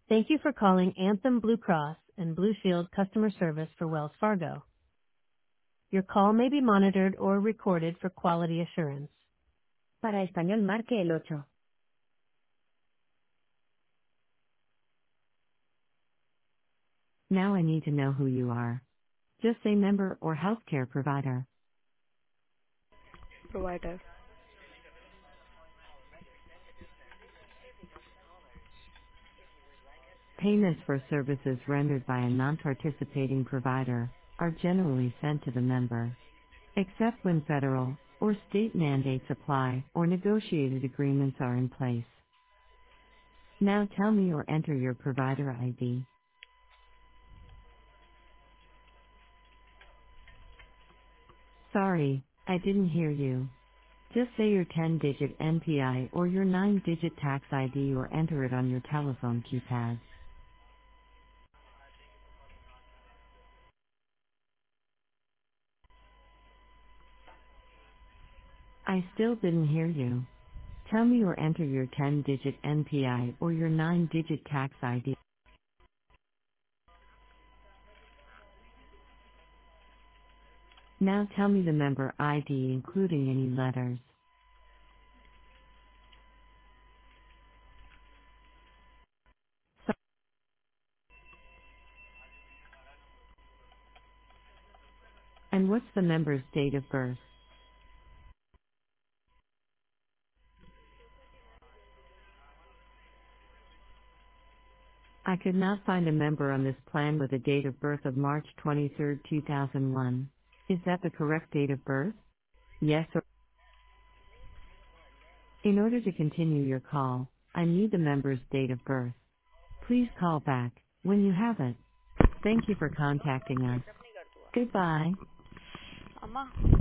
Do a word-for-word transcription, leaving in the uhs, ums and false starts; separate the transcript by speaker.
Speaker 1: Thank you for calling Anthem Blue Cross and Blue Shield customer service for Wells Fargo. Your call may be monitored or recorded for quality assurance. Para español, marque el ocho. Now I need to know who you are. Just say member or healthcare provider.
Speaker 2: Provider.
Speaker 1: Payments for services rendered by a non-participating provider are generally sent to the member, except when federal or state mandates apply or negotiated agreements are in place. Now tell me or enter your provider I D. Sorry, I didn't hear you. Just say your ten-digit N P I or your nine-digit tax I D or enter it on your telephone keypad. I still didn't hear you. Tell me or enter your ten-digit N P I or your nine-digit tax I D. Now tell me the member I D including any letters. So, and what's the member's date of birth? I could not find a member on this plan with a date of birth of March twenty-third, two thousand one. Is that the correct date of birth? Yes or in order to continue your call, I need the member's date of birth. Please call back when you have it. Thank you for contacting us. Goodbye.
Speaker 2: Amma.